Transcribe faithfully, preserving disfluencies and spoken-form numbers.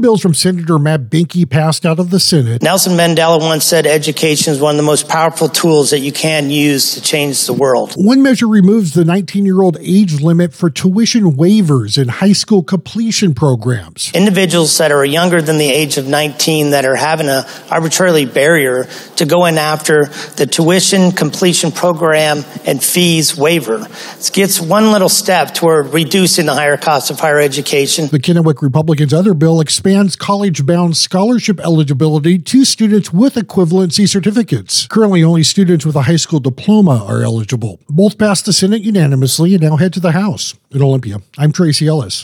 bills from Senator Matt Binkie passed out of the Senate. Nelson Mandela once said education is one of the most powerful tools that you can use to change the world. One measure removes the nineteen-year-old age limit for tuition waivers in high school completion programs. Individuals that are younger than the age of nineteen that are having an arbitrarily barrier to go in after the tuition completion program and fees waiver. It gets one little step toward reducing the higher cost of higher education. The Kennewick Republicans' other bill expands college-bound scholarship eligibility to students with equivalency certificates. Currently, only students with a high school diploma are eligible. Both passed the Senate unanimously and now head to the House. In Olympia, I'm Tracy Ellis.